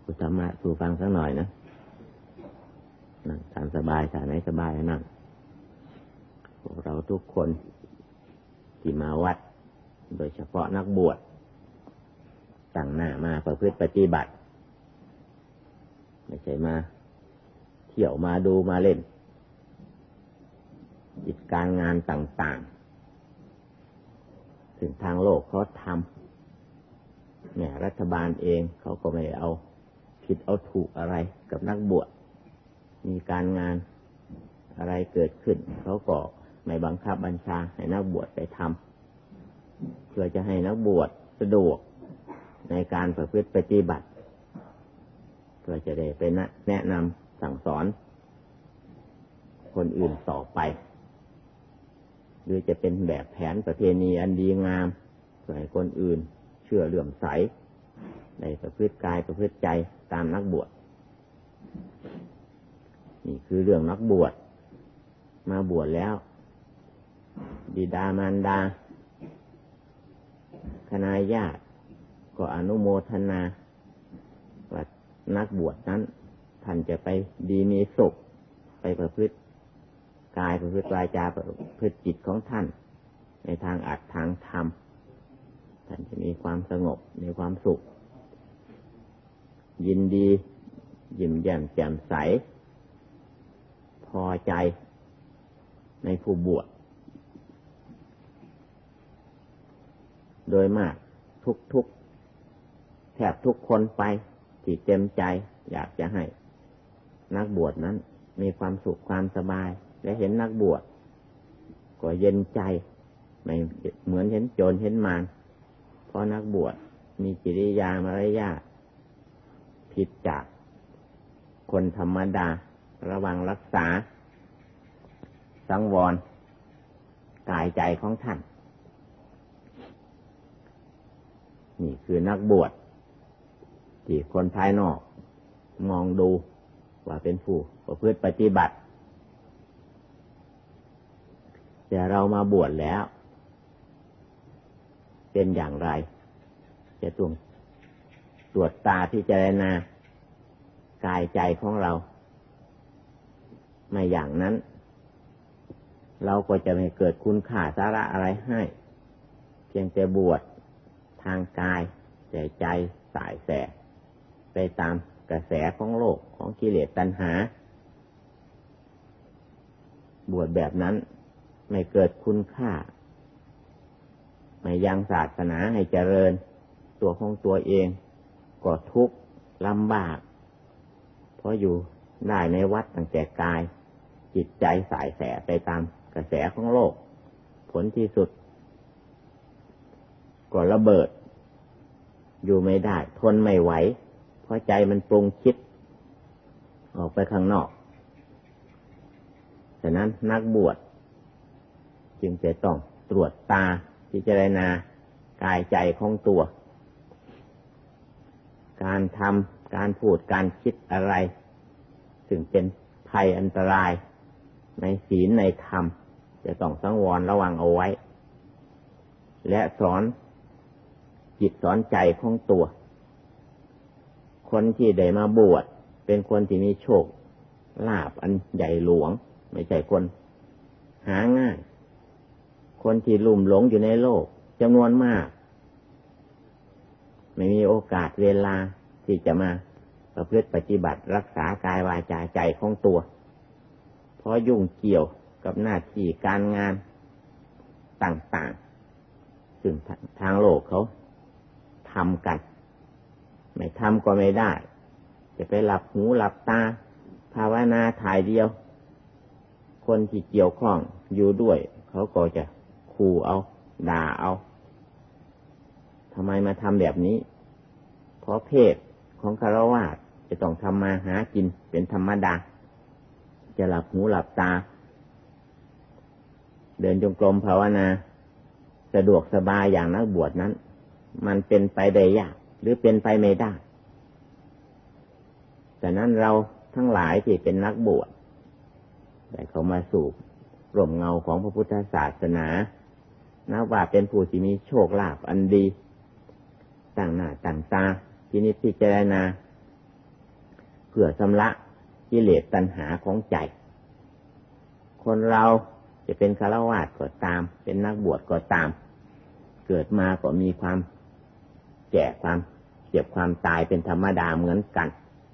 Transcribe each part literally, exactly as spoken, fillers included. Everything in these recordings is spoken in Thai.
พูดธรรมะสู่ฟังสักหน่อยนะนั่งตามสบายถ้าไหนสบายนั่งพวกเราทุกคนที่มาวัดโดยเฉพาะนักบวชตั้งหน้ามาประพฤติปฏิบัติไม่ใช่มาเที่ยวมาดูมาเล่นกิจการงานต่างๆถึงทางโลกเขาทำเนี่ยรัฐบาลเองเขาก็ไม่เอาผิดเอาถูกอะไรกับนักบวชมีการงานอะไรเกิดขึ้นเขาก็ไม่บังคับบัญชาให้นักบวชไปทำเพื่อจะให้นักบวชสะดวกในการประพฤติปฏิบัติเพื่อจะได้เป็นแนะนำสั่งสอนคนอื่นต่อไปหรือจะเป็นแบบแผนประเพณีอันดีงามเพื่อให้คนอื่นเชื่อเลื่อมใสในประพฤติกายประพฤติใจตามนักบวชนี่คือเรื่องนักบวชมาบวชแล้วบิดามารดาคณาญาติก็อนุโมทนาว่านักบวชนั้นท่านจะไปดีมีสุขไปประพฤติกายประพฤติวาจาประพฤติจิตของท่านในทางอัตทางธรรมท่านจะมีความสงบมีความสุขยินดียิ้มแย้มแจ่มใสพอใจในผู้บวชโดยมากทุกๆแทบทุกคนไปที่เต็มใจอยากจะให้นักบวชนั้นมีความสุขความสบายและเห็นนักบวชก็เย็นใจไม่เหมือนเห็นโจรเห็นมารเพราะนักบวชมีกิริยามารยาทผิดจากคนธรรมดาระวังรักษาสังวรกายใจของท่านนี่คือนักบวชที่คนภายนอกมองดูว่าเป็นผู้ประพฤติปฏิบัติแต่เรามาบวชแล้วเป็นอย่างไรจะต้องตรวจตาพิจารณากายใจของเราไม่อย่างนั้นเราก็จะไม่เกิดคุณค่าสาระอะไรให้เพียงแต่บวชทางกายแต่ใจสายแสไปตามกระแสของโลกของกิเลสตัณหาบวชแบบนั้นไม่เกิดคุณค่าไม่ยังศาสนาให้เจริญตัวของตัวเองก็ทุกข์ลำบากเพราะอยู่ได้ในวัดตั้งแต่กายจิตใจสายแสไปตามกระแสของโลกผลที่สุดก็ระเบิดอยู่ไม่ได้ทนไม่ไหวเพราะใจมันปรุงคิดออกไปข้างนอกฉะนั้นนักบวชจึงจะต้องตรวจตาพิจารณากายใจของตัวการทำการพูดการคิดอะไรถึงเป็นภัยอันตรายในศีลในธรรมจะต้องสังวรระวังเอาไว้และสอนจิตสอนใจของตัวคนที่ได้มาบวชเป็นคนที่มีโชคลาภอันใหญ่หลวงไม่ใช่คนหาง่ายคนที่ลุ่มหลงอยู่ในโลกจำนวนมากไม่มีโอกาสเวลาที่จะมาประพฤติปฏิบัติรักษากายวาจาใจของตัวเพราะยุ่งเกี่ยวกับหน้าที่การงานต่างๆซึ่งทางโลกเขาทำกันไม่ทำก็ไม่ได้จะไปหลับหูหลับตาภาวนาถ่ายเดียวคนที่เกี่ยวข้องอยู่ด้วยเขาก็จะขู่เอาด่าเอาทำไมมาทำแบบนี้เพราะเพศของฆราวาสจะต้องทำมาหากินเป็นธรรมดาจะหลับหูหลับตาเดินจงกรมภาวนาสะดวกสบายอย่างนักบวชนั้นมันเป็นไปได้ยากหรือเป็นไปไม่ได้แต่นั้นเราทั้งหลายที่เป็นนักบวชได้เข้ามาสู่ร่มเงาของพระพุทธศาสนานับว่าเป็นผู้ที่มีโชคลาภอันดีตั้งหน้าตั้งตาพินิจพิจารณาพื่อชำระกิเลสตัณหาของใจคนเราจะเป็นฆราวาสก็ตามเป็นนักบวชก็ตามเกิดมาก็มีความแก่ความเจ็บความตายเป็นธรรมดาเหมือนกัน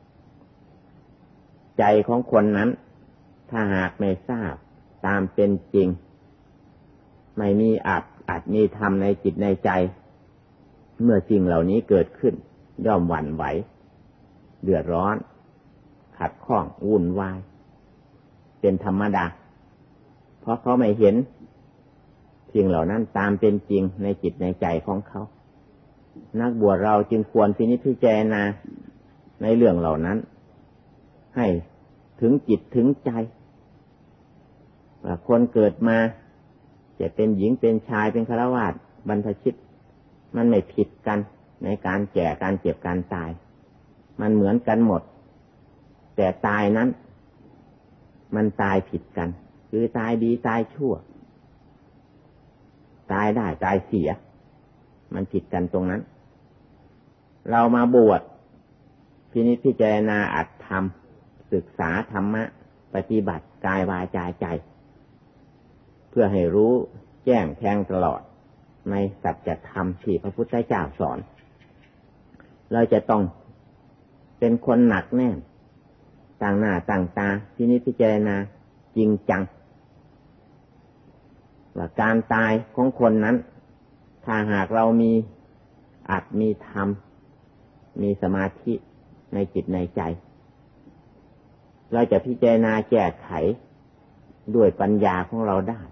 ใจของคนนั้นถ้าหากไม่ทราบตามเป็นจริงไม่มีอาจอาจมีธรรมในจิตในใจเมื่อสิ่งเหล่านี้เกิดขึ้นย่อมหวั่นไหวเดือดร้อนขัดข้องวุ่นวายเป็นธรรมดาเพราะเขาไม่เห็นสิ่งเหล่านั้นตามเป็นจริงในจิตในใจของเขานักบวชเราจึงควรพินิจพิจารณาในเรื่องเหล่านั้นให้ถึงจิตถึงใจว่าคนเกิดมาจะเป็นหญิงเป็นชายเป็นฆราวาสบรรพชิตมันไม่ผิดกันในการแก่การเจ็บการตายมันเหมือนกันหมดแต่ตายนั้นมันตายผิดกันคือตายดีตายชั่วตายได้ตายเสียมันผิดกันตรงนั้นเรามาบวชพินิจพิจารณาอัตธรรมศึกษาธรรมะปฏิบัติกายวาจาใจเพื่อให้รู้แจ้งแทงตลอดในสัจธรรมที่พระพุทธเจ้าสอนเราจะต้องเป็นคนหนักแน่นต่างหน้าต่างตาพินิจพิจารณาจริงจังว่าการตายของคนนั้นถ้าหากเรามีอัตมีธรรมมีสมาธิในจิตในใจเราจะพิจารณาแก้ไขด้วยปัญญาของเราได้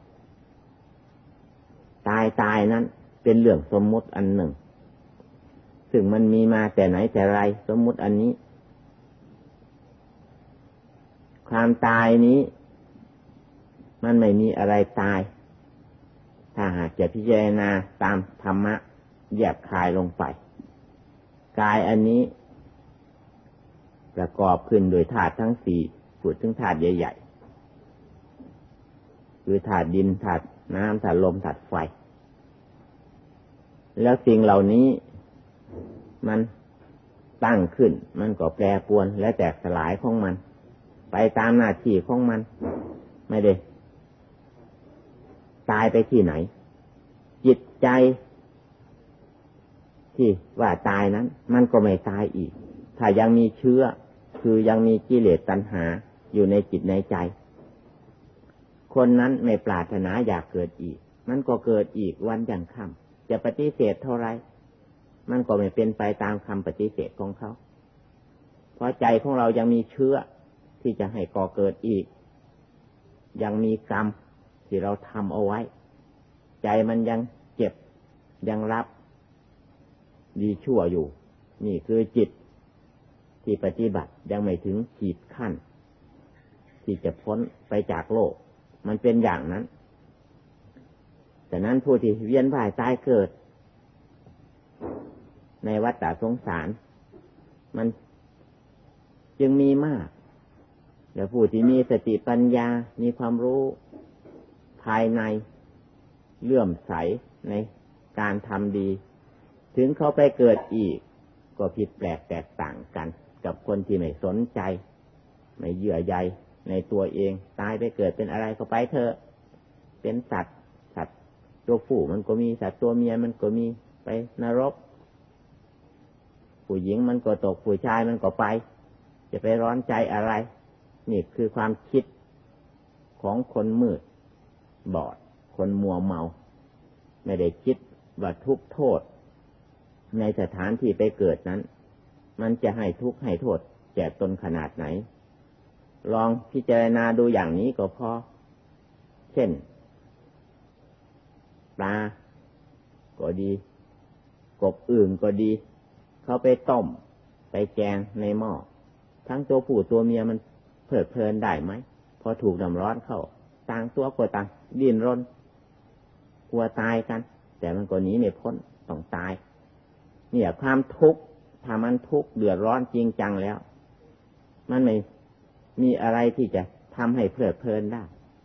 ตายตายนั้นเป็นเรื่องสมมุติอันหนึ่งซึ่งมันมีมาแต่ไหนแต่ไรสมมุติอันนี้ความตายนี้มันไม่มีอะไรตายถ้าหากจะพิจารณาตามธรรมะแยบคายลงไปกายอันนี้ประกอบขึ้นโดยธาตุทั้งสี่พูดถึงธาตุใหญ่ๆคือธาตุดินธาตุน้ำธาตุลมธาตุไฟแล้วสิ่งเหล่านี้มันตั้งขึ้นมันก็แปรปรวนและแตกสลายของมันไปตามหน้าที่ของมันไม่ได้ตายไปที่ไหนจิตใจที่ว่าตายนั้นมันก็ไม่ตายอีกถ้ายังมีเชื้อคือยังมีกิเลสตัณหาอยู่ในจิตในใจคนนั้นไม่ปรารถนาอยากเกิดอีกมันก็เกิดอีกวันยังค่ำจะปฏิเสธเท่าไรมันก็ไม่เป็นไปตามคำปฏิเสธของเขาเพราะใจของเรายังมีเชื้อที่จะให้ก่อเกิดอีกยังมีกรรมที่เราทำเอาไว้ใจมันยังเจ็บยังรับดีชั่วอยู่นี่คือจิตที่ปฏิบัติยังไม่ถึงขีดขั้นที่จะพ้นไปจากโลกมันเป็นอย่างนั้นแต่นั้นผู้ที่เวียนว่ายตายเกิดในวัฏฏะสงสารมันจึงมีมากแต่ผู้ที่มีสติปัญญามีความรู้ภายในเลื่อมใสในการทำดีถึงเขาไปเกิดอีกก็ผิดแปลกแตกต่างกันกับคนที่ไม่สนใจไม่เยื่อใยในตัวเองตายไปเกิดเป็นอะไรก็ไปเถอะเป็นสัตว์สัตว์ตัวผู้มันก็มีสัตว์ตัวเมียมันก็มีไปนรกผู้หญิงมันก็ตกผู้ชายมันก็ไปจะไปร้อนใจอะไรนี่คือความคิดของคนมืดบอดคนมัวเมาไม่ได้คิดว่าทุกข์โทษในสถานที่ไปเกิดนั้นมันจะให้ทุกข์ให้โทษแก่ตนขนาดไหนลองพิจารณาดูอย่างนี้ก็พอเช่นปลาก็ดีกบอื่นก็ดีเขาไปต้มไปแกงในหม้อทั้งตัวผู้ตัวเมียมันเพลิดเพลินได้ไหมพอถูกน้ำร้อนเข้าต่างตัวก็ต่างดิ้นรนกลัวตายกันแต่มันก็หนีไม่พ้นต้องตายเนี่ยความทุกข์ถ้ามันทุกข์เดือดร้อนจริงจังแล้วมันไม่มีอะไรที่จะทำให้เพลิดเพลินได้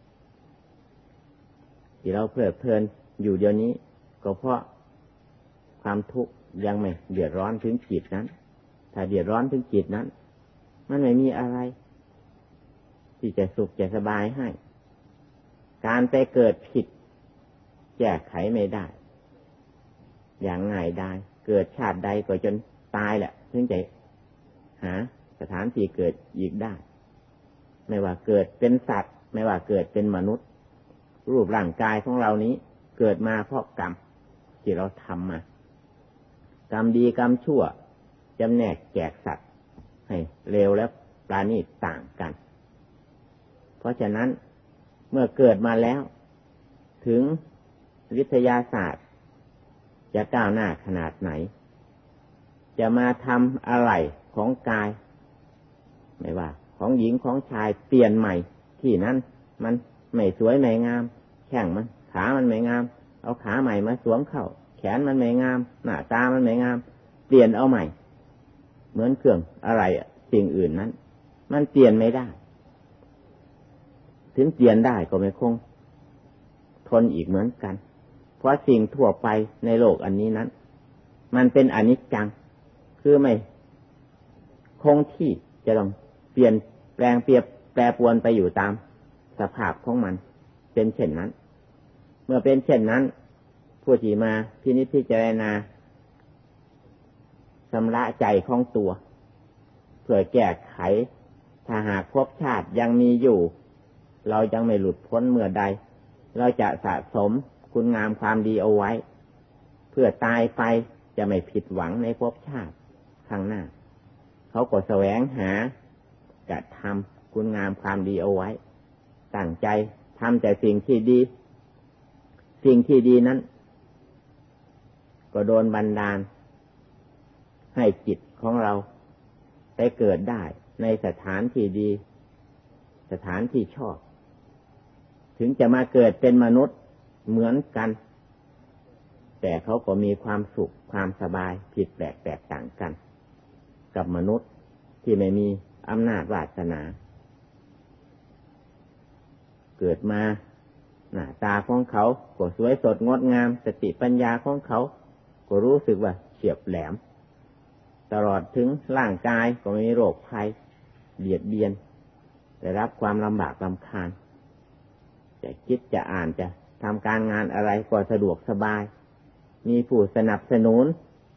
ที่เราเพลิดเพลินอยู่เดี๋ยวนี้ก็เพราะความทุกข์ยังไม่เดือดร้อนถึงจิตนั้นถ้าเดือดร้อนถึงจิตนั้นมันไม่มีอะไรที่จะสุขจะสบายให้การไปเกิดผิดแก้ไขไม่ได้อย่างง่ายได้เกิดชาติใดก็จนตายแหละถึงจะหาสถานที่เกิดอีกได้ไม่ว่าเกิดเป็นสัตว์ไม่ว่าเกิดเป็นมนุษย์รูปร่างกายของเรานี้เกิดมาเพราะกรรมที่เราทำมากรรมดีกรรมชั่วจำแนกแจกสัตว์ให้เลวและปราณีตต่างกันเพราะฉะนั้นเมื่อเกิดมาแล้วถึงวิทยาศาสตร์จะก้าวหน้าขนาดไหนจะมาทำอะไรของกายไม่ว่าของหญิงของชายเปลี่ยนใหม่ที่นั้นมันไม่สวยไม่งามแข้งมันขามันไม่งามเอาขาใหม่มาสวมเข้าแขนมันไม่งามหน้าตามันไม่งามเปลี่ยนเอาใหม่เหมือนเครื่องอะไรสิ่งอื่นนั้นมันเปลี่ยนไม่ได้ถึงเปลี่ยนได้ก็ไม่คงทนอีกเหมือนกันเพราะสิ่งทั่วไปในโลกอันนี้นั้นมันเป็นอนิจจังคือไม่คงที่จะต้องเปลี่ยนแปลงเปรียบแปรปรวนไปอยู่ตามสภาพของมันเป็นเช่นนั้นเมื่อเป็นเช่นนั้นผู้ที่มาพินิจพิจารณาชำระใจของตัวเพื่อแก้ไขถ้าหากภพชาติยังมีอยู่เรายังไม่หลุดพ้นเมื่อใดเราจะสะสมคุณงามความดีเอาไว้เพื่อตายไปจะไม่ผิดหวังในภพชาติข้างหน้าเขาก็แสวงหากระทำคุณงามความดีเอาไว้ตั้งใจทำแต่สิ่งที่ดีสิ่งที่ดีนั้นก็โดนบันดาลให้จิตของเราได้เกิดได้ในสถานที่ดีสถานที่ชอบถึงจะมาเกิดเป็นมนุษย์เหมือนกันแต่เขาก็มีความสุขความสบายผิดแปลกแตกต่างกันกับมนุษย์ที่ไม่มีอำนาจวาสนาเกิดมาหน้าตาของเขาก็สวยสดงดงามสติปัญญาของเขาก็รู้สึกว่าเฉียบแหลมตลอดถึงร่างกายก็ไม่มีโรคภัยเบียดเบียนได้รับความลำบากลำคาญจะคิดจะอ่านจะทำการงานอะไรก็สะดวกสบายมีผู้สนับสนุน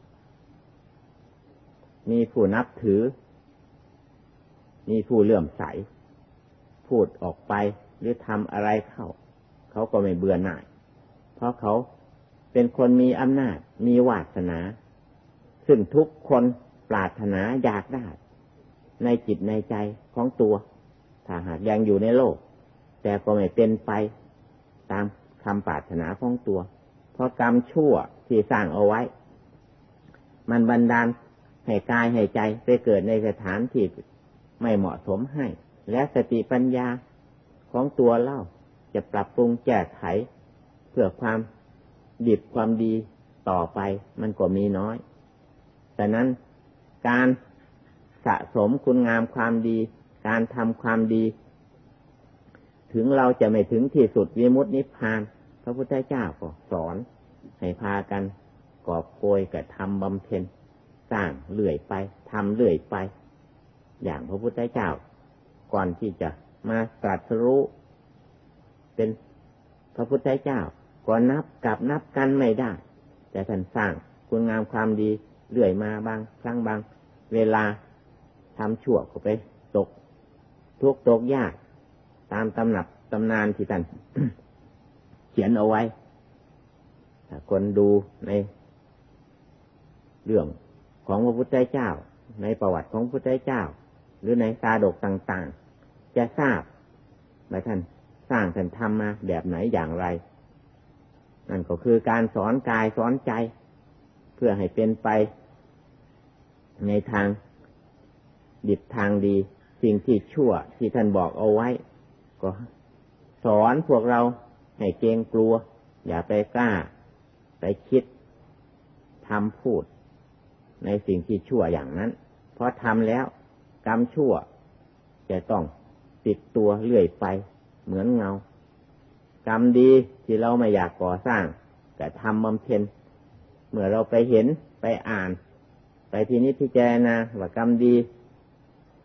มีผู้นับถือมีผู้เลื่อมใสพูดออกไปหรือทำอะไรเข้าเขาก็ไม่เบื่อหน่ายเพราะเขาเป็นคนมีอำนาจมีวาสนาซึ่งทุกคนปรารถนาอยากได้ในจิตในใจของตัวถ้าหากยังอยู่ในโลกแต่ก็ไม่เป็นไปตามคำปรารถนาของตัวเพราะกรรมชั่วที่สร้างเอาไว้มันบันดาลให้กายให้ใจไปเกิดในสถานที่ไม่เหมาะสมให้และสติปัญญาของตัวเล่าจะปรับปรุงแก้ไขเพื่อความดีความดีต่อไปมันก็มีน้อยแต่นั้นการสะสมคุณงามความดีการทำความดีถึงเราจะไม่ถึงที่สุดวิมุตตินิพพานพระพุทธเจ้าก็สอนให้พากันกอบโกยกระทำบำเพ็ญสร้างเรื่อยไปทำเรื่อยไปอย่างพระพุทธเจ้าก่อนที่จะมาตรัสรู้เป็นพระพุทธเจ้าก็นับกับนับกันไม่ได้แต่ท่านสร้างคุณงามความดีเรื่อยมาบางครั้งบางเวลาทำชั่วก็ไปตกทุกข์ตกยากตามตำหนับตำนานที่ท่าน เขียนเอาไว้ถ้าคนดูในเรื่องของพระพุทธเจ้าในประวัติของพระพุทธเจ้าหรือในชาดกต่างๆจะทราบว่าท่านสร้างท่านทำมาแบบไหนอย่างไรนั่นก็คือการสอนกายสอนใจเพื่อให้เป็นไปในทางดีทางดีสิ่งที่ชั่วที่ท่านบอกเอาไว้ก็สอนพวกเราให้เกรงกลัวอย่าไปกล้าไปคิดทำพูดในสิ่งที่ชั่วอย่างนั้นเพราะทำแล้วกรรมชั่วจะต้องติดตัวเรื่อยไปเหมือนเงากรรมดีที่เราไม่อยากก่อสร้างแต่ทำบำเพ็ญเมื่อเราไปเห็นไปอ่านไปพินิจพิจารณาว่ากรรมดี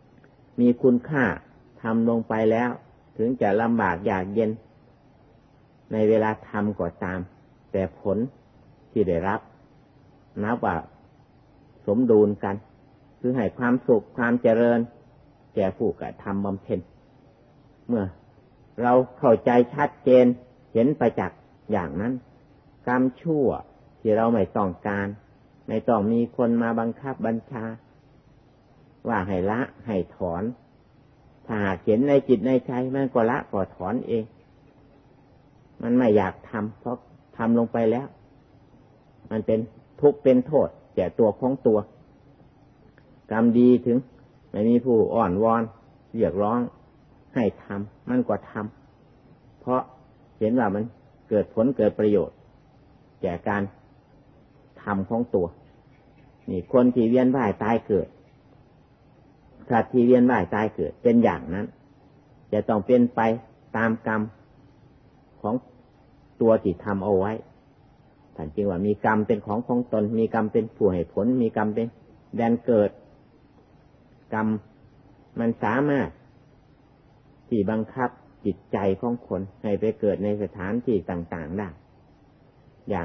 มีคุณค่าทำลงไปแล้วถึงจะลำบากยากเย็นในเวลาทำก็ตามแต่ผลที่ได้รับนับว่าสมดุลกันคือให้ความสุขความเจริญแก่ผู้กระทำบำเพ็ญเมื่อเราเข้าใจชัดเจนเห็นประจักษ์อย่างนั้นกรรมชั่วที่เราไม่ต้องการไม่ต้องมีคนมาบังคับบัญชาว่าให้ละให้ถอนถ้าหากเห็นในจิตในใจมันก็ละก็ถอนเองมันไม่อยากทำเพราะทำลงไปแล้วมันเป็นทุกข์เป็นโทษแก่ตัวของตัวกรรมดีถึงไม่มีผู้อ่อนวอนเรียกร้องให้ทำมันก็ทำเพราะเห็นว่ามันเกิดผลเกิดประโยชน์แก่การทำของตัวนี่คนที่เวียนว่ายตายเกิดสัตว์ที่เวียนว่ายตายเกิดเป็นอย่างนั้นจะต้องเป็นไปตามกรรมของตัวที่ทำเอาไว้ท่านจึงว่ามีกรรมเป็นของของตนมีกรรมเป็นผู้ให้ผลมีกรรมเป็นแดนเกิดกรรมมันสามารถที่บังคับจิตใจของคนให้ไปเกิดในสถานที่ต่างๆได้อย่าง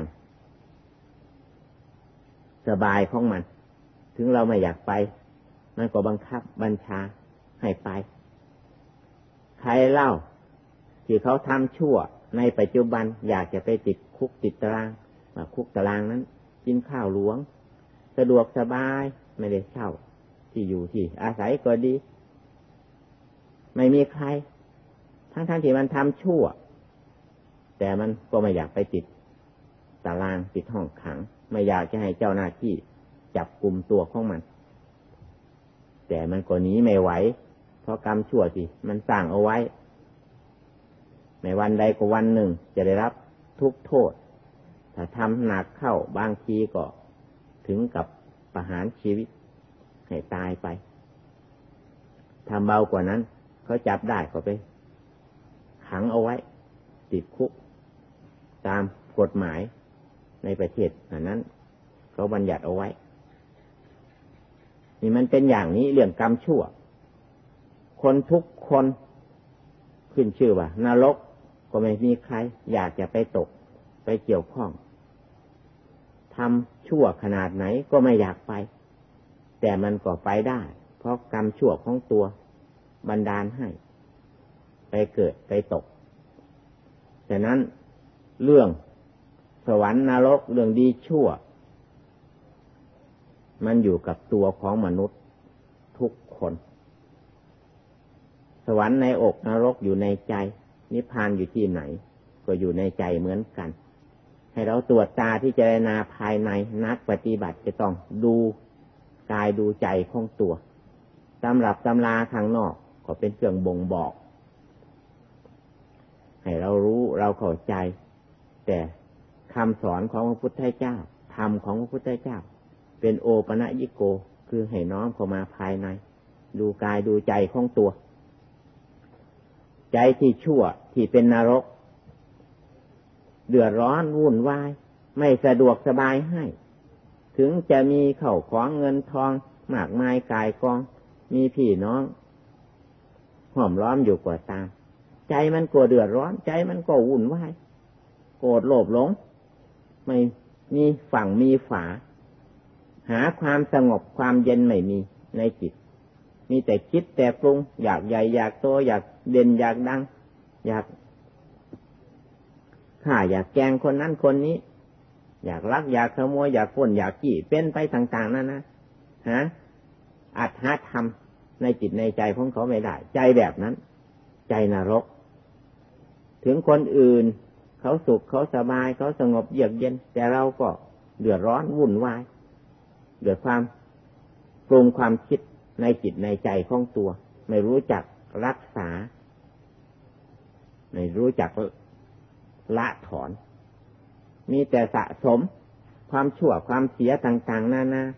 สบายของมันถึงเราไม่อยากไปมันก็บังคับบัญชาให้ไปใครเล่าที่เขาทำชั่วในปัจจุบันอยากจะไปติดคุกติดตารางว่าคุกตารางนั้นกินข้าวหลวงสะดวกสบายไม่ได้เช่าที่อยู่ที่อาศัยก็ดีไม่มีใครทั้งๆที่มันทำชั่วแต่มันก็ไม่อยากไปติดตารางติดห้องขังไม่อยากจะให้เจ้าหน้าที่จับกุมตัวของมันแต่มันก็หนีไม่ไหวเพราะกรรมชั่วที่มันสร้างเอาไว้ในวันใดก็วันหนึ่งจะได้รับทุกโทษถ้าทำหนักเข้าบางทีก็ถึงกับประหารชีวิตให้ตายไปทำเบากว่านั้นเขาจับได้ก็ไปขังเอาไว้ติดคุกตามกฎหมายในประเทศนั้นเขาบัญญัติเอาไว้นี่มันเป็นอย่างนี้เรื่องกรรมชั่วคนทุกคนขึ้นชื่อว่านรกก็ไม่มีใครอยากจะไปตกไปเกี่ยวข้องทำชั่วขนาดไหนก็ไม่อยากไปแต่มันก็ไปได้เพราะกรรมชั่วของตัวบันดาลให้ไปเกิดไปตกฉะนั้นเรื่องสวรรค์นรกเรื่องดีชั่วมันอยู่กับตัวของมนุษย์ทุกคนสวรรค์ในอกนรกอยู่ในใจนิพพานอยู่ที่ไหนก็อยู่ในใจเหมือนกันให้เราตรวจตาที่เจรณาภายในนักปฏิบัติจะต้องดูกายดูใจของตัวตำรับตำราข้างนอกก็เป็นเครื่องบ่งบอกให้เรารู้เราเข้าใจแต่คำสอนของพระพุทธเจ้าธรรมของพระพุทธเจ้าเป็นโอปนญิโกคือให้น้อมเข้ามาภายในดูกายดูใจของตัวใจที่ชั่วที่เป็นนรกเดือดร้อนวุ่นวายไม่สะดวกสบายให้ถึงจะมีเข้าของเงินทองมากมายกายกองมีพี่น้องห้อมล้อมอยู่กว่าตามใจมันก็เดือดร้อนใจมันก็วุ่นวายโกรธโลภหลงไม่มีฝั่งมีฝาหาความสงบความเย็นไม่มีในจิตมีแต่คิดแต่ปรุงอยากใหญ่อยากโตอยากเด่นอยากดังอยากฆ่าอยากแกล้งคนนั้นคนนี้อยากลักอยากขโมยอยากปล้นอยากจี้เป็นไปต่างๆนั่นนะฮะอัตหาธรรมในจิตในใจของเขาไม่ได้ใจแบบนั้นใจนรกถึงคนอื่นเขาสุขเขาสบายเขาสงบเยือกเย็นแต่เราก็เดือดร้อนวุ่นวายเดือดความปรุงความคิดในจิตในใจของตัวไม่รู้จักรักษาไม่รู้จักละถอนมีแต่สะสมความชั่วความเสียต่างๆนานา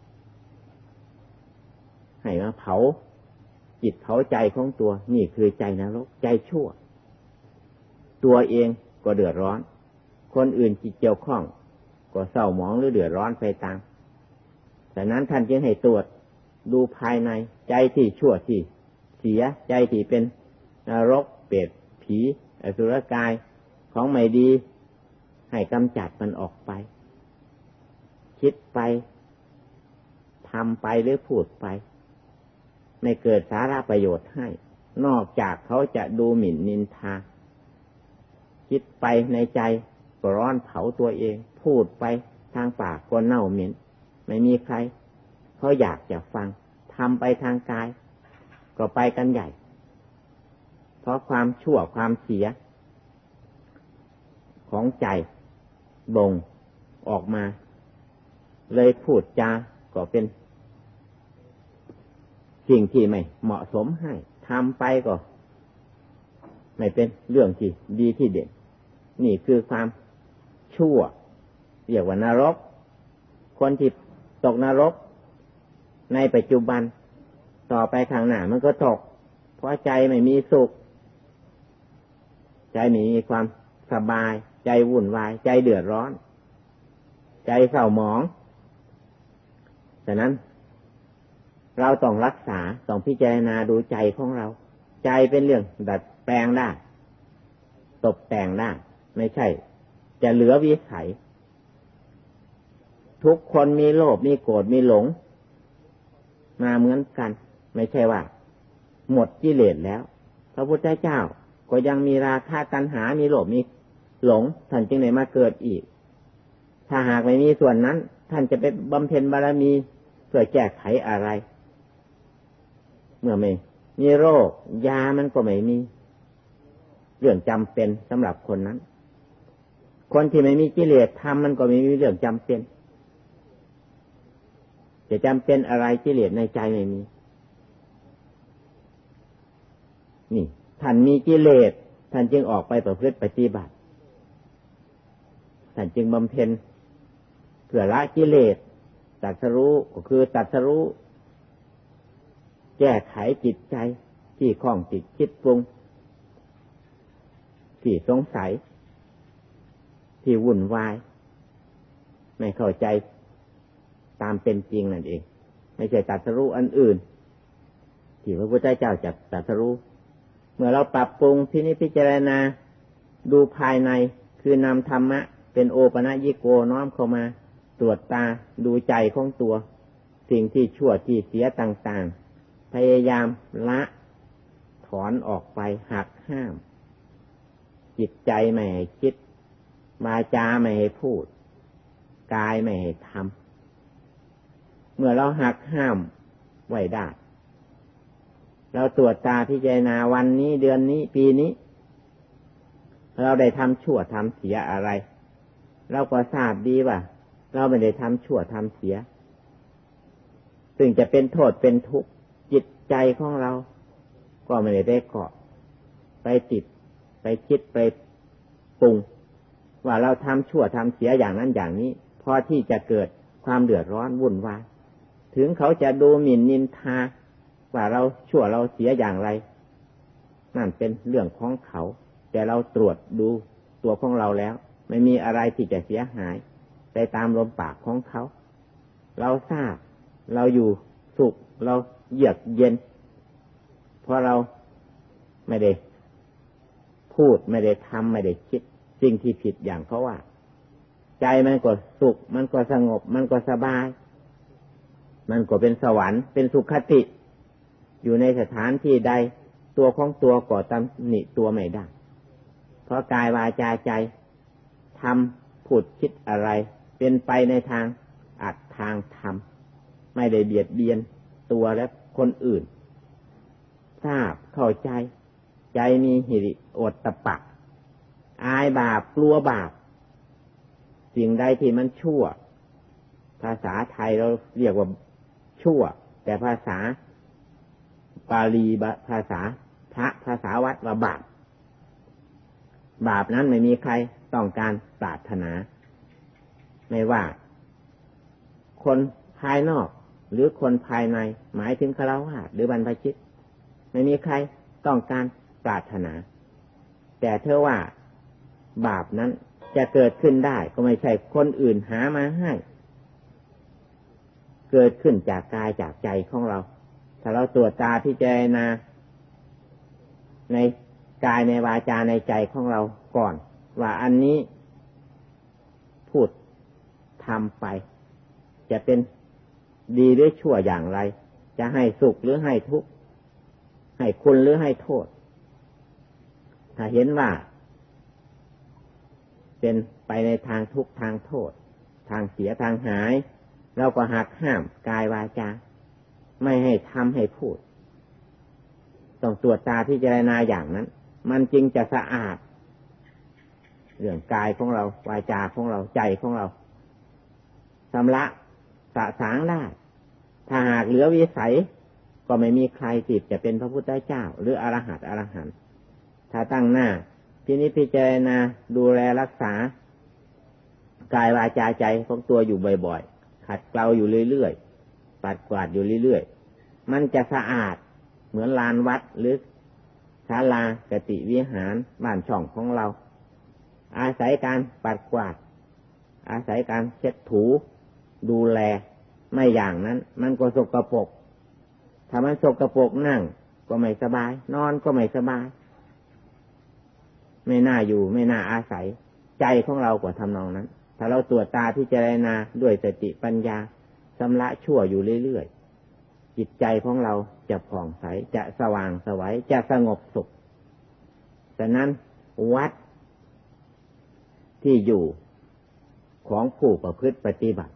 ให้มาเผาจิตเผาใจของตัวนี่คือใจนรกใจชั่วตัวเองก็เดือดร้อนคนอื่นที่เกี่ยวข้องก็เศร้าหมองหรือเดือดร้อนไปตามแต่นั้นท่านจึงให้ตรวจดูภายในใจที่ชั่วที่สียใจที่เป็นนรกเปรตผีอสุรกายของไม่ดีให้กำจัดมันออกไปคิดไปทำไปหรือพูดไปไม่เกิดสาระประโยชน์ให้นอกจากเขาจะดูหมิ่นนินทาคิดไปในใจก็ร้อนเผาตัวเองพูดไปทางปากก็เน่าเหม็นไม่มีใครเขาอยากจะฟังทำไปทางกายก็ไปกันใหญ่เพราะความชั่วความเสียของใจบ่งออกมาเลยพูดจาก็เป็นสิ่งที่ไม่เหมาะสมให้ทำไปก็ไม่เป็นเรื่องที่ดีที่เด่นนี่คือความชั่วเรียกว่านรกคนที่ตกนรกในปัจจุบันต่อไปข้างหน้ามันก็ตกเพราะใจไม่มีสุขใจไม่มีความสบายใจวุ่นวายใจเดือดร้อนใจเศร้าหมองฉะนั้นเราต้องรักษาต้องพิจารณาดูใจของเราใจเป็นเรื่องดัดแปลงได้ตกแต่งได้ไม่ใช่จะเหลือวิสัยทุกคนมีโลภมีโกรธมีหลงมาเหมือนกันไม่ใช่ว่าหมดกิเลสแล้วพระพุทธเจ้าก็ยังมีราคะตัณหามีโลภมีหลงท่านจึงได้มาเกิดอีกถ้าหากไม่มีส่วนนั้นท่านจะไปบำเพ็ญบารมีเพื่อแก้ไขอะไรเมื่อไม่มีโรคยามันก็ไม่มีเรื่องจำเป็นสำหรับคนนั้นคนที่ไม่มีกิเลสทำมันก็ไม่มีเรื่องจำเป็นจะจำเป็นอะไรกิเลสในใจไม่มีนี่ท่านมีกิเลสท่านจึงออกไปประพฤติปฏิบัติท่านจึงบำเพ็ญเพื่อละกิเลสตรัสรู้ก็คือตรัสรู้แก้ไขจิตใจที่คล้องติดคิดปรุงที่สงสัยที่วุ่นวายไม่เข้าใจตามเป็นจริงนั่นเองไม่ใช่ตรัสรู้อันอื่นที่พระพุทธเจ้าจะตรัสรู้เมื่อเราปรับปรุงพินิจพิจารณาดูภายในคือนำธรรมะเป็นโอปะยิโกน้อมเข้ามาตรวจตาดูใจของตัวสิ่งที่ชั่วที่เสียต่างๆพยายามละถอนออกไปหักห้ามจิตใจไม่ให้คิดวาจาไม่ให้พูดกายไม่ให้ทำเมื่อเราหักห้ามไว้ได้เราตรวจตาพิจารณาวันนี้เดือนนี้ปีนี้เราได้ทำชั่วทำเสียอะไรเราก็ทราบดีว่าเราไม่ได้ทำชั่วทำเสียซึ่งจะเป็นโทษเป็นทุกข์จิตใจของเราก็ไม่ได้ได้เกาะไปติดไปคิดไปปรุงว่าเราทำชั่วทำเสียอย่างนั้นอย่างนี้พอที่จะเกิดความเดือดร้อนวุ่นวายถึงเขาจะดูหมิ่นนินทาว่าเราชั่วเราเสียอย่างไรนั่นเป็นเรื่องของเขาแต่เราตรวจดูตัวของเราแล้วไม่มีอะไรที่จะเสียหายไปตามลมปากของเขาเราทราบเราอยู่สุขเราเยือกเย็นเพราะเราไม่ได้พูดไม่ได้ทำไม่ได้คิดสิ่งที่ผิดอย่างเขาว่าใจมันก็สุขมันก็สงบมันก็สบายมันก็เป็นสวรรค์เป็นสุขคติอยู่ในสถานที่ใดตัวของตัวก็ตำหนิตัวไม่ได้เพราะกายวาจาใจทำพูดคิดอะไรเป็นไปในทางอัดทางทำไม่ได้เบียดเบียนตัวและคนอื่นทราบเข้าใจใจมีหิริโอตตัปปะอายบาปกลัวบาปสิ่งใดที่มันชั่วภาษาไทยเราเรียกว่าชั่วแต่ภาษาบาลีภาษาพระภาษาวัดว่าบาปบาปนั้นไม่มีใครต้องการปรารถนาไม่ว่าคนภายนอกหรือคนภายในหมายถึงฆราวาสหรือบรรพชิตไม่มีใครต้องการปรารถนาแต่เธอว่าบาปนั้นจะเกิดขึ้นได้ก็ไม่ใช่คนอื่นหามาให้เกิดขึ้นจากกายจากใจของเราถ้าเราตรวจตาพิจารณาในกายในวาจาในใจของเราก่อนว่าอันนี้พูดทำไปจะเป็นดีหรือชั่วอย่างไรจะให้สุขหรือให้ทุกข์ให้คุณหรือให้โทษถ้าเห็นว่าเป็นไปในทางทุกข์ทางโทษทางเสียทางหายเราก็หักห้ามกายวาจาไม่ให้ทำให้พูดต้องตรวจตาพิจารณาอย่างนั้นมันจึงจะสะอาดเรื่องกายของเราวาจาของเราใจของเราชำระสะสางได้ถ้าหากเหลือวิสัยก็ไม่มีใครติดจะเป็นพระพุทธเจ้าหรืออรหันต์อรหันต์ถ้าตั้งหน้าพินิจพิจารณาดูแลรักษากายวาจาใจของตัวอยู่บ่อยๆขัดเกลาอยู่เรื่อยๆปัดกวาดอยู่เรื่อยๆมันจะสะอาดเหมือนลานวัดหรือศาลากติวิหารบ้านช่องของเราอาศัยการปัดกวาดอาศัยการเช็ดถูดูแลไม่อย่างนั้นมันก็สกปรกถ้ามันสกปรกนั่งก็ไม่สบายนอนก็ไม่สบายไม่น่าอยู่ไม่น่าอาศัยใจของเราก็ทำนองนั้นถ้าเราตรวจตาพิจารณาด้วยสติปัญญาชำระชั่วอยู่เรื่อยๆจิตใจของเราจะผ่องใสจะสว่างไสวจะสงบสุขฉะนั้นวัดที่อยู่ของผู้ประพฤติปฏิบัติ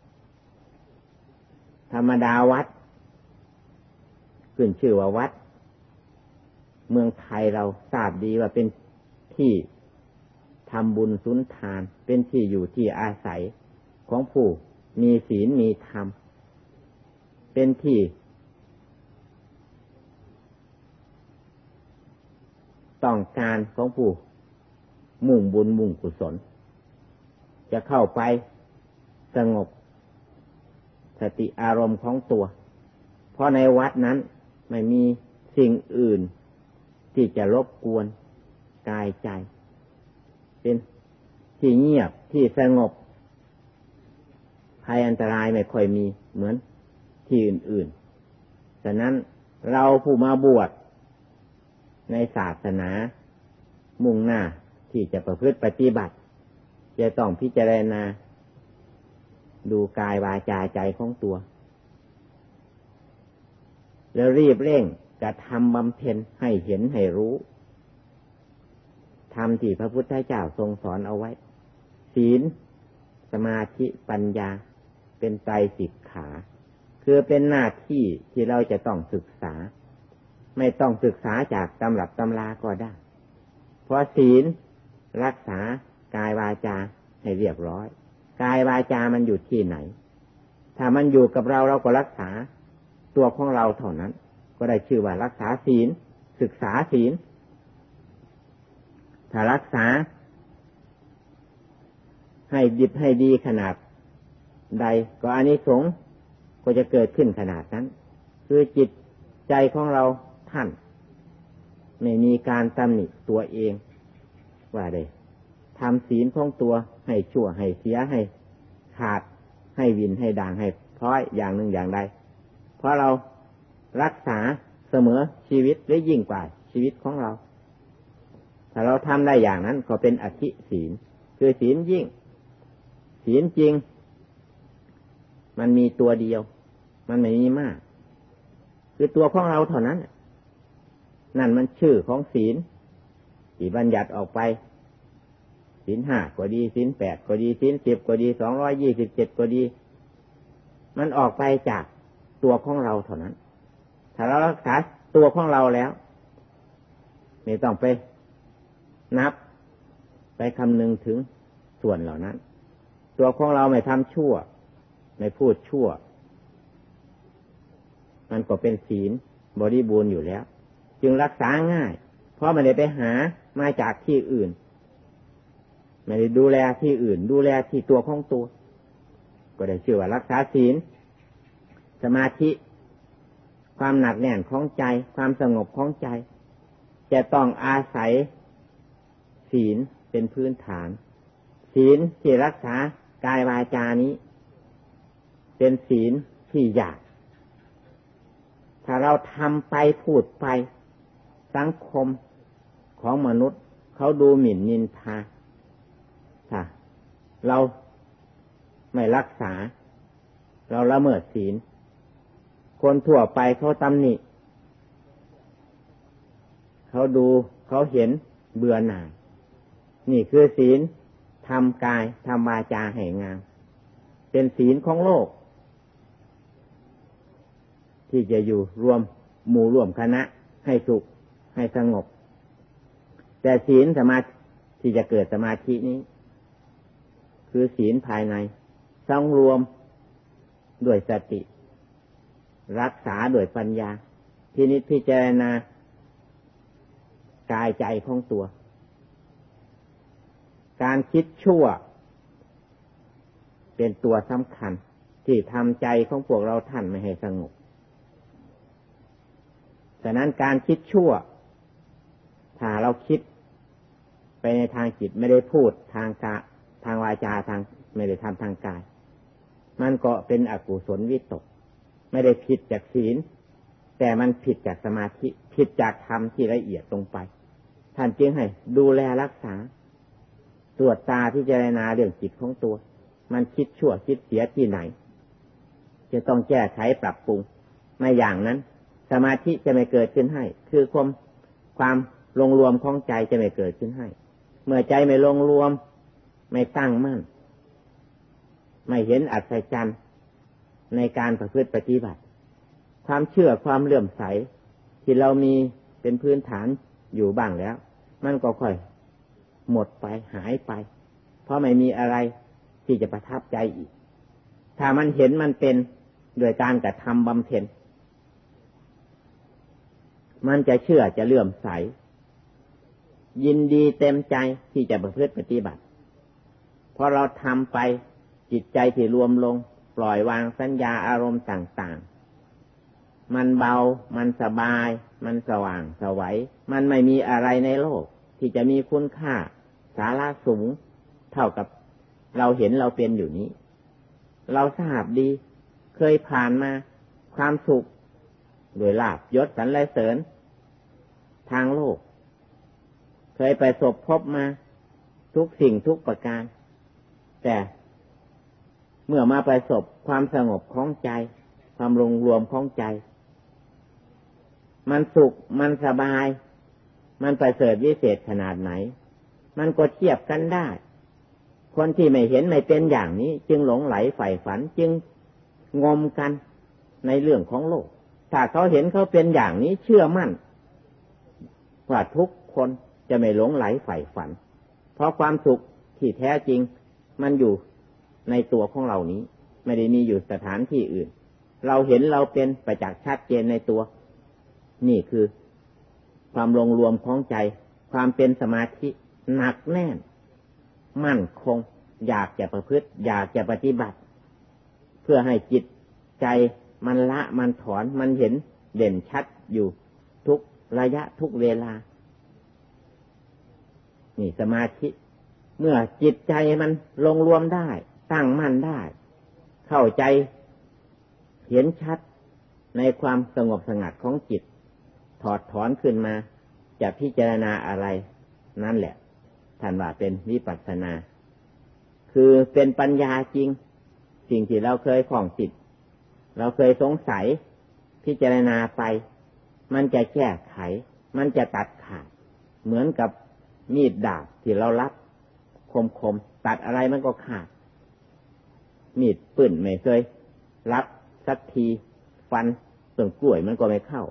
ธรรมดาวัดขึ้นชื่อว่าวัดเมืองไทยเราทราบดีว่าเป็นที่ทำบุญสุนทานเป็นที่อยู่ที่อาศัยของผู้มีศีลมีธรรมเป็นที่ต้องการของผู้มุ่งบุญมุ่งกุศลจะเข้าไปสงบสติอารมณ์ของตัวเพราะในวัดนั้นไม่มีสิ่งอื่นที่จะรบกวนกายใจเป็นที่เงียบที่สงบภัยอันตรายไม่ค่อยมีเหมือนที่อื่นๆฉะนั้นเราผู้มาบวชในศาสนามุ่งหน้าที่จะประพฤติปฏิบัติจะต้องพิจารณาดูกายวาจาใจของตัวแล้วรีบเร่งกระทำบำเพ็ญให้เห็นให้รู้ธรรมที่พระพุทธเจ้าทรงสอนเอาไว้ศีลสมาธิปัญญาเป็นไตรสิกขาคือเป็นหน้าที่ที่เราจะต้องศึกษาไม่ต้องศึกษาจากตำรับตำราก็ได้เพราะศีลรักษากายวาจาให้เรียบร้อยกายวาจามันอยู่ที่ไหนถ้ามันอยู่กับเราเราก็รักษาตัวของเราเท่านั้นก็ได้ชื่อว่ารักษาศีลศึกษาศีลถ้ารักษาให้ดิบให้ดีขนาดใดก็อานิสงส์ก็จะเกิดขึ้นขนาดนั้นคือจิตใจของเราท่านไม่มีการตำหนิตัวเองว่าได้ทำศีลของตัวให้ชั่วให้เสียให้ขาดให้วินให้ด่างให้พร้อยอย่างหนึ่งอย่างใดเพราะเรารักษาเสมอชีวิตหรือยิ่งกว่าชีวิตของเราถ้าเราทำได้อย่างนั้นก็เป็นอธิศีลคือศีลยิ่งศีลจริงมันมีตัวเดียวมันไม่มีมากคือตัวของเราเท่านั้นนั่นมันชื่อของศีลที่บัญญัติออกไปศีลห้าก็ดีศีลแปดก็ดีศีลสิบก็ดีสองร้อยยี่สิบเจ็ดก็ดีมันออกไปจากตัวของเราเท่านั้นถ้าเรารักษาตัวของเราแล้วไม่ต้องไปนับไปคำนึงถึงส่วนเหล่านั้นตัวของเราไม่ทำชั่วไม่พูดชั่วมันก็เป็นศีลบริบูรณ์อยู่แล้วจึงรักษาง่ายเพราะไม่ได้ไปหามาจากที่อื่นไม่ได้ดูแลที่อื่นดูแลที่ตัวของตัวก็ได้ชื่อว่ารักษาศีลสมาธิความหนักแน่นของใจความสงบของใจจะต้องอาศัยศีลเป็นพื้นฐานศีลที่รักษากายวาจานี้เป็นศีลที่หยาบถ้าเราทำไปพูดไปสังคมของมนุษย์เขาดูหมิ่นนินทาถ้าเราไม่รักษาเราละเมิดศีลคนทั่วไปเขาตำหนิเขาดูเขาเห็นเบื่อหน่ายนี่คือศีลทำกายทำวาจาให้งามเป็นศีลของโลกที่จะอยู่รวมหมู่ร่วมคณะให้สุขให้สงบแต่ศีลสมาธิที่จะเกิดสมาธินี้คือศีลภายในสำรวมด้วยสติรักษาด้วยปัญญาพินิจพิจารณากายใจของตัวการคิดชั่วเป็นตัวสำคัญที่ทำใจของพวกเราท่านไม่ให้สงบฉะนั้นการคิดชั่วถ้าเราคิดไปในทางจิตไม่ได้พูดทางกะทางวาจาทางไม่ได้ทำทางกายมันก็เป็นอกุศลวิตกไม่ได้ผิดจากศีลแต่มันผิดจากสมาธิผิดจากธรรมที่ละเอียดลงไปท่านจึงให้ดูแลรักษาตรวจตาพิจารณาเรื่องจิตของตัวมันคิดชั่วคิดเสียที่ไหนจะต้องแก้ไขปรับปรุงไม่อย่างนั้นสมาธิจะไม่เกิดขึ้นให้คือความความลงรวมของใจจะไม่เกิดขึ้นให้เมื่อใจไม่ลงรวมไม่ตั้งมั่นไม่เห็นอัศจรรย์ในการประพฤติปฏิบัติความเชื่อความเลื่อมใสที่เรามีเป็นพื้นฐานอยู่บ้างแล้วมันก็ค่อยหมดไปหายไปเพราะไม่มีอะไรที่จะประทับใจอีกถ้ามันเห็นมันเป็นโดยการกระทำบำเพ็ญมันจะเชื่อจะเลื่อมใสยินดีเต็มใจที่จะประพฤติปฏิบัติพอเราทำไปจิตใจที่รวมลงปล่อยวางสัญญาอารมณ์ต่างๆมันเบามันสบายมันสว่างสวัยมันไม่มีอะไรในโลกที่จะมีคุณค่าสาระสูงเท่ากับเราเห็นเราเป็นอยู่นี้เราทราบดีเคยผ่านมาความสุขโดยลาภยศสรรเสริญทางโลกเคยไปสบพบมาทุกสิ่งทุกประการแต่เมื่อมาประสบความสงบของใจความรวมรวมของใจมันสุขมันสบายมันประเสริฐวิเศษขนาดไหนมันก็เทียบกันได้คนที่ไม่เห็นไม่เป็นอย่างนี้จึงหลงไหลใฝ่ฝันจึงงมกันในเรื่องของโลกถ้าเขาเห็นเขาเป็นอย่างนี้เชื่อมั่นว่าทุกคนจะไม่หลงไหลใฝ่ฝันเพราะความสุขที่แท้จริงมันอยู่ในตัวของเรานี้ไม่ได้มีอยู่สถานที่อื่นเราเห็นเราเป็นประจักษ์ชัดเจนในตัวนี่คือความลงรวมของใจความเป็นสมาธิหนักแน่นมั่นคงอยากจะประพฤติอยากจะปฏิบัติเพื่อให้จิตใจมันละมันถอนมันเห็นเด่นชัดอยู่ทุกระยะทุกเวลานี่สมาธิเมื่อจิตใจมันลงรวมได้ตั้งมั่นได้เข้าใจเห็นชัดในความสงบสงัดของจิตถอดถอนขึ้นมาจะพิจารณาอะไรนั่นแหละท่านว่าเป็นวิปัสสนาคือเป็นปัญญาจริงสิ่งที่เราเคยข้องจิตเราเคยสงสัยพิจารณาไปมันจะแก้ไขมันจะตัดขาดเหมือนกับมีดดาบที่เรารับคมๆตัดอะไรมันก็ขาดมีดปื้นไม่เคยรับสักทีฟันต้นกล้วยมันก็ไม่เข้า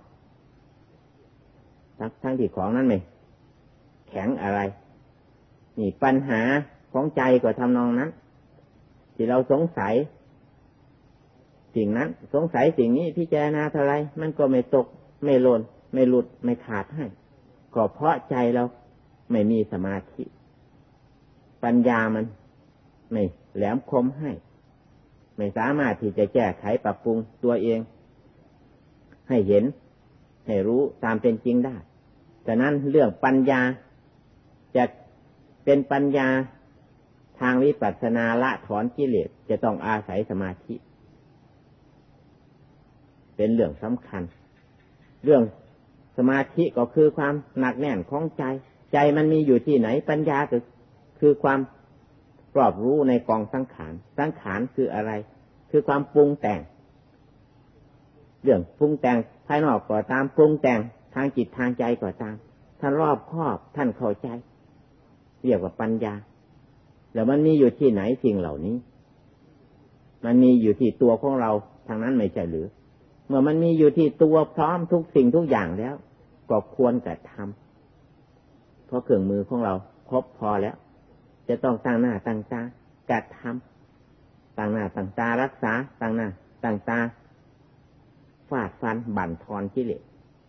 ทั้งทั้งที่ของนั้นไม่แข็งอะไรนี่ปัญหาของใจก็ทำนองนั้นที่เราสงสัยสิ่งนั้นสงสัยสิ่งนี้พิจารณาเท่าไรมันก็ไม่ตกไม่หล่นไม่หลุดไม่ขาดให้ก็เพราะใจเราไม่มีสมาธิปัญญามันไม่แหลมคมให้ไม่สามารถที่จะแก้ไขปรับปรุงตัวเองให้เห็นให้รู้ตามเป็นจริงได้ฉะนั้นเรื่องปัญญาจะเป็นปัญญาทางวิปัสสนาละถอนกิเลสจะต้องอาศัยสมาธิเป็นเรื่องสำคัญเรื่องสมาธิก็คือความหนักแน่นของใจใจมันมีอยู่ที่ไหนปัญญาก็คือความรอบรู้ในกองสังขารสังขารคืออะไรคือความปรุงแต่งเรื่องปรุงแต่งภายนอกก็ตามปรุงแต่งทางจิตทางใจก็ตามท่านรอบคอบท่านเข้าใจเรียกว่าปัญญาแล้วมันมีอยู่ที่ไหนสิ่งเหล่านี้มันมีอยู่ที่ตัวของเราทางนั้นไม่ใช่หรือเมื่อมันมีอยู่ที่ตัวพร้อมทุกสิ่งทุกอย่างแล้วก็ควรกระทำเพราะเครื่องมือของเราครบพอแล้วจะต้องตั้งหน้าตั้งตากระทำตั้งหน้าตั้งตารักษาตั้งหน้าตั้งตาฟาดฟันบั่นทอนกิเลส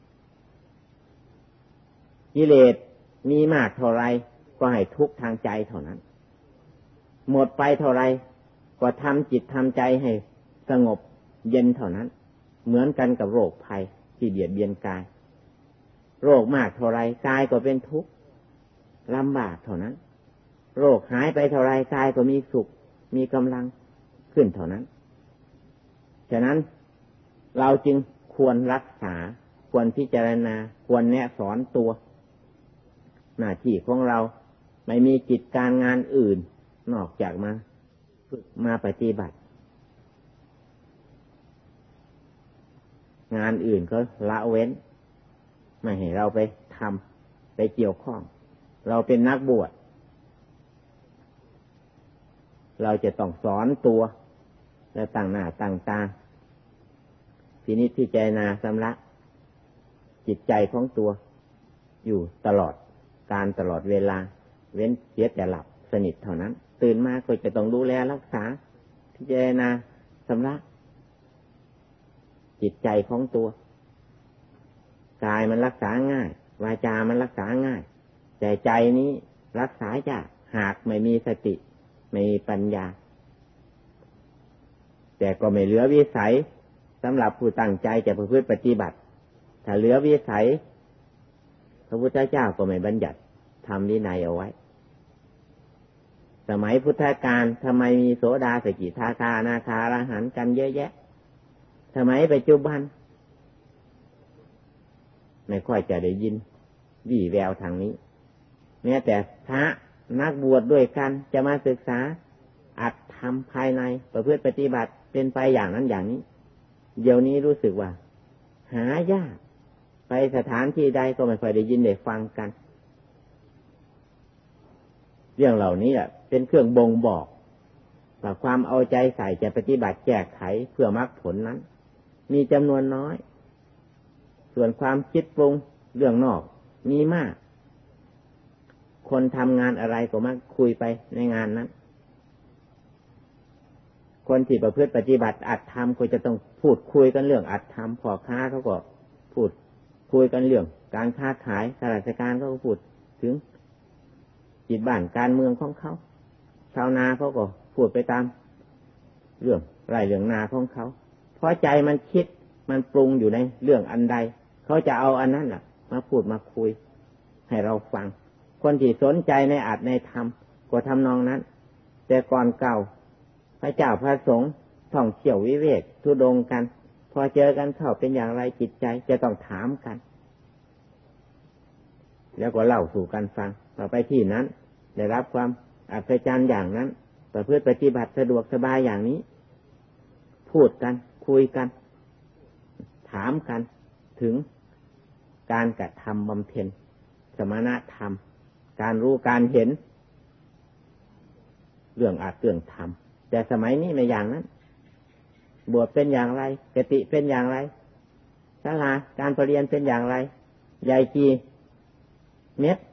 กิเลสมีมากเท่าไรก็ให้ทุกข์ทางใจเท่านั้นหมดไปเท่าไรก็ทำจิตทำใจให้สงบเย็นเท่านั้นเหมือนกันกับโรคภัยที่เบียดเบียนกายโรคมากเท่าไรกายก็เป็นทุกข์ลำบากเท่านั้นโรคหายไปเท่าไรกายก็มีสุขมีกำลังขึ้นเท่านั้นฉะนั้นเราจึงควรรักษาควรพิจารณาควรแนะสอนตัวหน้าที่ของเราไม่มีกิจการงานอื่นนอกจากมาฝึกมาปฏิบัติงานอื่นก็ละเว้นไม่ให้เราไปทำไปเกี่ยวข้องเราเป็นนักบวชเราจะต้องสอนตัวและตั้งหน้าตั้งตาพินิจพิจารณาสำลักจิตใจของตัวอยู่ตลอดการตลอดเวลาเว้นเสียแต่หลับสนิทเท่านั้นตื่นมาก็จะต้องดูแลรักษาพิจารณาสำลักจิตใจของตัวกายมันรักษาง่ายวาจามันรักษาง่ายแต่ใจนี้รักษายากหากไม่มีสติไม่มีปัญญาแต่ก็ไม่เหลือวิสัยสำหรับผู้ตั้งใจจะประพฤติปฏิบัติถ้าเหลือวิสัยพระพุทธเจ้าก็ไม่บัญญัติทำวินัยเอาไว้สมัยพุทธกาลทำไมมีโสดาสกิทาคาอนาคาอรหันต์กันเยอะแยะสมัยปัจจุบันไม่ค่อยจะได้ยินวี่แววทางนี้แม้แต่พระนักบวชด้วยกันจะมาศึกษาอัตธรรมภายในประพฤติปฏิบัติเป็นไปอย่างนั้นอย่างนี้เดี๋ยวนี้รู้สึกว่าหายากไปสถานที่ใดก็ไม่ค่อยได้ยินได้ฟังกันเรื่องเหล่านี้แหละเป็นเครื่องบ่งบอกว่าความเอาใจใส่จะปฏิบัติแก้ไขเพื่อมรรคผลนั้นมีจำนวนน้อยส่วนความคิดปรุงเรื่องนอกมีมากคนทำงานอะไรก็มักคุยไปในงานนั้นคนที่ประพฤติปฏิบัติอัตธรรมก็จะต้องพูดคุยกันเรื่องอัตธรรมพ่อค้าเขาก็พูดคุยกันเรื่องการค้าขายข้าราชการเขาก็พูดถึงจิตบ้านการเมืองของเขาชาวนาเขาก็พูดไปตามเรื่องไร่เรื่องนาของเขาเพราะใจมันคิดมันปรุงอยู่ในเรื่องอันใดเขาจะเอาอันนั้นแหละมาพูดมาคุยให้เราฟังคนที่สนใจในอัตในธรรมก็ทำนองนั้นแต่ก่อนเก่าพระเจ้าพระสงฆ์ท่องเที่ยววิเวกทุดงกันพอเจอกันเข้าเป็นอย่างไรจิตใจจะต้องถามกันแล้วก็เล่าสู่กันฟังต่อไปที่นั้นได้รับความอัศจรรย์อย่างนั้นประพฤติปฏิบัติสะดวกสบายอย่างนี้พูดกันคุยกันถามกันถึงการกระทำบำเพ็ญสมณธรรมการรู้การเห็นเรื่องอาจเรื่องธรรมแต่สมัยนี้ไม่อย่างนั้นบวชเป็นอย่างไรกติเป็นอย่างไรศาลาการประเรียนเป็นอย่างไรใหญ่กี่เม็ด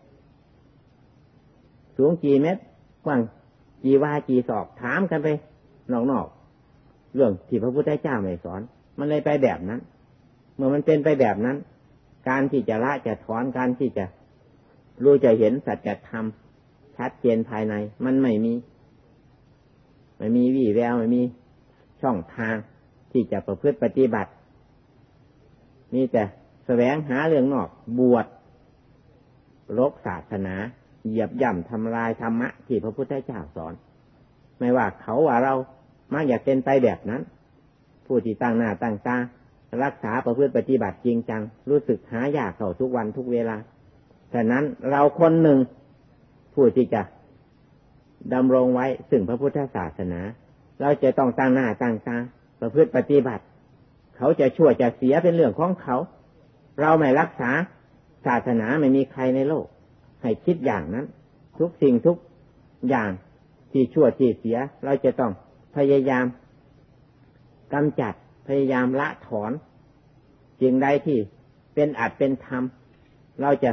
สูงกี่เม็ดกว้างกี่วากี่ศอกถามกันไปนอกๆเรื่องที่พระพุทธเจ้าไม่สอนมันเลยไปแบบนั้นเมื่อมันเป็นไปแบบนั้นการที่จะละจะถอนการที่จะรู้จะเห็นสัจธรรมชัดเจนภายในมันไม่มีไม่มีวี่แววไม่มีช่องทางที่จะประพฤติปฏิบัติมีแต่แสวงหาเรื่องนอกบวชรบศาสนาเหยียบย่ำทำลายธรรมะที่พระพุทธเจ้าสอนไม่ว่าเขาว่าเรามักอยากเป็นไปแบบนั้นผู้ที่ตั้งหน้าตั้งตารักษาประพฤติปฏิบัติจริงจังรู้สึกหายากเข้าทุกวันทุกเวลาฉะนั้นเราคนหนึ่งผู้ที่จะดำรงไว้ซึ่งพระพุทธศาสนาเราจะต้องตั้งหน้าตั้งตาประพฤติปฏิบัติเขาจะชั่วจะเสียเป็นเรื่องของเขาเราไม่รักษาศาสนาไม่มีใครในโลกให้คิดอย่างนั้นทุกสิ่งทุกอย่างที่ชั่วที่เสียเราจะต้องพยายามกำจัดพยายามละถอนสิ่งใดที่เป็นอัตเป็นธรรมเราจะ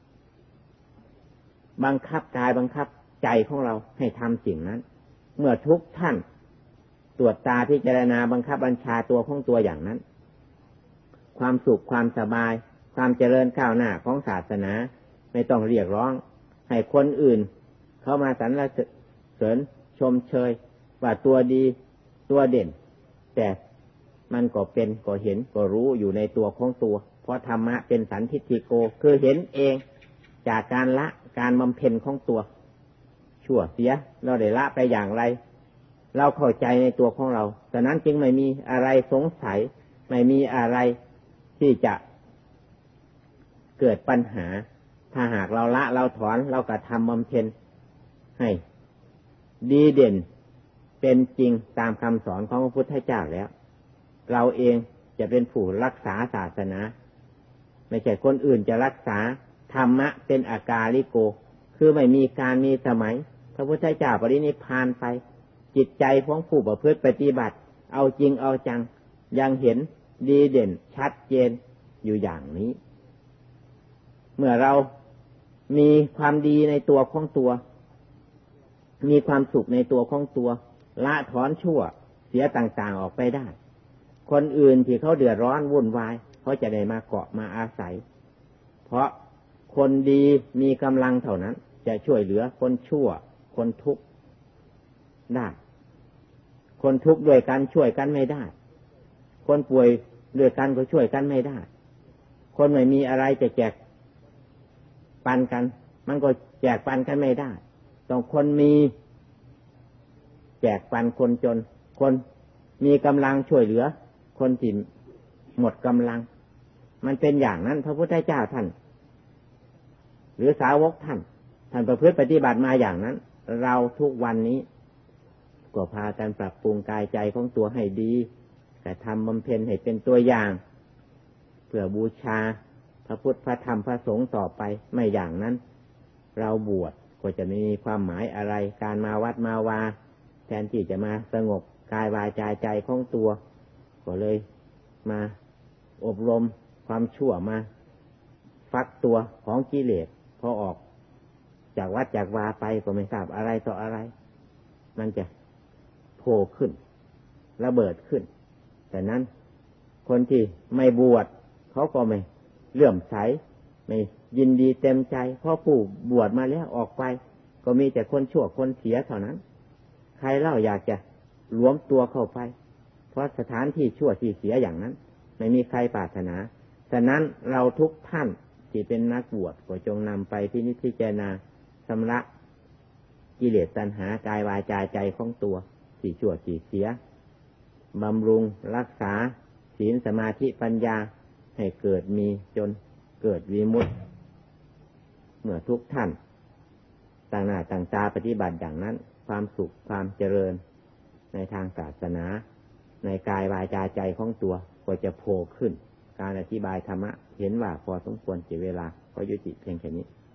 บังคับกายบังคับใจของเราให้ทำสิ่งนั้นเมื่อทุกท่านตรวจตาพิจารณาบังคับบัญชาตัวของตัวอย่างนั้นความสุขความสบายความเจริญก้าวหน้าของศาสนาไม่ต้องเรียกร้องให้คนอื่นเข้ามาสรรเสริญชมเชยว่าตัวดีตัวเด่นแต่มันก็เป็นก็เห็นก็รู้อยู่ในตัวของตัวเพราะธรรมะเป็นสันทิฏฐิโกคือเห็นเองจากการละการบำเพ็ญของตัวชั่วเสียเราได้ละไปอย่างไรเราเข้าใจในตัวของเราฉะนั้นจึงไม่มีอะไรสงสัยไม่มีอะไรที่จะเกิดปัญหาถ้าหากเราละเราถอนเรากระทำบำเพ็ญให้ดีเด่นเป็นจริงตามคำสอนของพระพุทธเจ้าแล้วเราเองจะเป็นผู้รักษาศาสนาไม่ใช่คนอื่นจะรักษาธรรมะเป็นอากาลิโกคือไม่มีการมีสมัยพระพุทธเจ้าปรินิพพานไปจิตใจของผู้ประพฤติปฏิบัติเอาจริงเอาจังยังเห็นดีเด่นชัดเจนอยู่อย่างนี้เมื่อเรามีความดีในตัวของตัวมีความสุขในตัวของตัวละถอนชั่วเสียต่างๆออกไปได้คนอื่นที่เขาเดือดร้อนวุ่นวายเขาจะได้มาเกาะมาอาศัยเพราะคนดีมีกำลังเท่านั้นจะช่วยเหลือคนชั่วคนทุกข์ได้คนทุกข์ด้วยกันช่วยกันไม่ได้คนป่วยด้วยกันก็ช่วยกันไม่ได้คนไม่มีอะไรจะแจกปันกันมันก็แจกปันกันไม่ได้ต้องคนมีแจกปันคนจนคนมีกำลังช่วยเหลือคนที่หมดกำลังมันเป็นอย่างนั้นพระพุทธเจ้าท่านหรือสาวกท่านท่านประพฤติปฏิบัติมาอย่างนั้นเราทุกวันนี้ก็พากันปรับปรุงกายใจของตัวให้ดีแต่ทำบำเพ็ญให้เป็นตัวอย่างเพื่อบูชาพระพุทธพระธรรมพระสงฆ์ต่อไปไม่อย่างนั้นเราบวชก็จะไม่มีความหมายอะไรการมาวัดมาวาแทนที่จะมาสงบกายวาจาใจของตัวก็เลยมาอบรมความชั่วมาฟักตัวของกิเลสพอออกจากวัดจากวาไปก็ไม่ทราบอะไรต่ออะไรมันจะโผล่ขึ้นระเบิดขึ้นแต่นั้นคนที่ไม่บวชเขาก็ไม่เลื่อมใสไม่ยินดีเต็มใจเพราะผู้บวชมาแล้วออกไปก็มีแต่คนชั่วคนเสียเท่านั้นใครเล่าอยากจะรวมตัวเข้าไปเพราะสถานที่ชั่วที่เสียอย่างนั้นไม่มีใครปรารถนาฉะนั้นเราทุกท่านที่เป็นนักบวชก็จงนำไปพินิจพิจารณาชำระกิเลสตัณหากายวาจาใจของตัวที่ชั่วที่เสียบำรุงรักษาศีลสมาธิปัญญาให้เกิดมีจนเกิดวิมุตติเมื่อทุกท่านต่างหน้าต่างตาปฏิบัติอย่างนั้นความสุขความเจริญในทางศาสนาในกายวาจาใจของตัวก็จะโผล่ขึ้นการอธิบายธรรมะเห็นว่าพอสมควรเสียเวลาก็ยุติเพียงแค่นี้